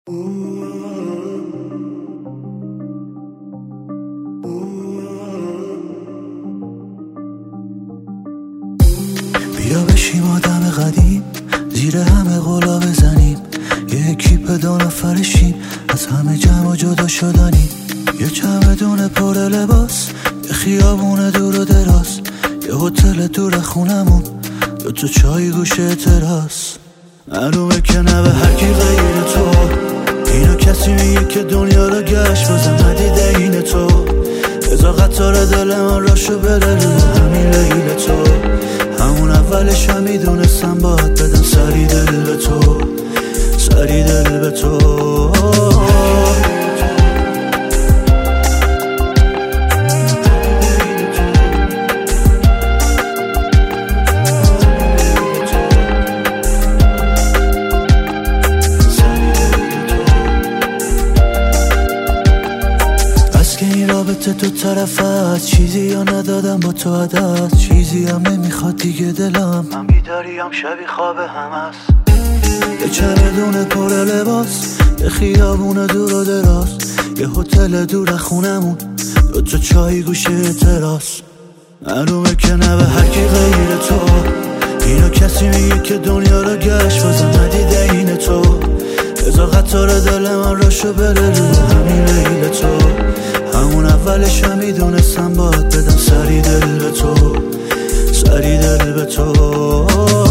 بیا بشیم آدم قدیم، زیر همه قلا بزنیم، یه اکیپ 2 نفرشیم، از همه جمع و جدا شدنیم. یه چمدون پر لباس، یه خیابون دور و دراز، یه هتل دور خونمون، 2 چای گوشه تراس. معلومه که نه به هرکی غیر تو، اینا کسی میگه که دنیا رو گشت بازم ندیده این تو. ازا قطار دل من راشو بره رو همین لیل تو. همون اولش هم میدونستم باید بدم سری دل به تو، سری دل به تو. که این رابطه 2 طرف هست، چیزی یا ندادم با تو عدد، چیزی هم نمیخواد دیگه دلم، من بیداریم شبی خواب هم هست. یه چمدون پر لباس، یه خیابون دور و دراز، یه هتل دور خونمون، 2 چای گوشه تراس. معلومه که نه به هرکی غیر تو، اینا کسی میگه که دنیا رو گشت بازم ندیده این تو. ازا قطار دل من راشو بره رو همین لیل تو. همون اولش هم میدونستم باید بدم سری دل به تو، سری دل به تو.